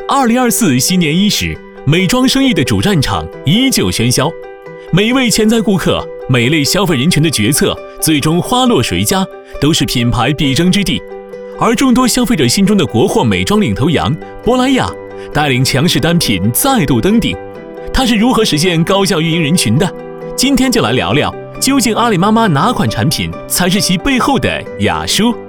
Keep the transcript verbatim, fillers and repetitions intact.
二零二四新年伊始，美妆生意的主战场依旧喧嚣，每一位潜在顾客、每类消费人群的决策，最终花落谁家，都是品牌必争之地。而众多消费者心中的国货美妆领头羊珀莱雅，带领强势单品再度登顶。它是如何实现高效运营人群的？今天就来聊聊，究竟阿里妈妈哪款产品才是其背后的雅舒？